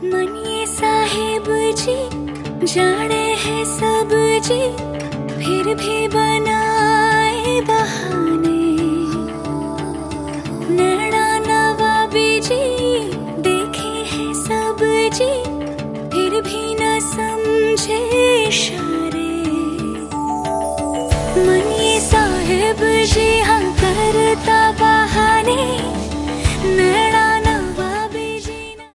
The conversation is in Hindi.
मनिए साहिब जी जाने हैं सब जी, फिर भी बनाए बहाने। नैना नवाबी जी देखे हैं सब जी, फिर भी न समझे इशारे। मनिए साहिब जी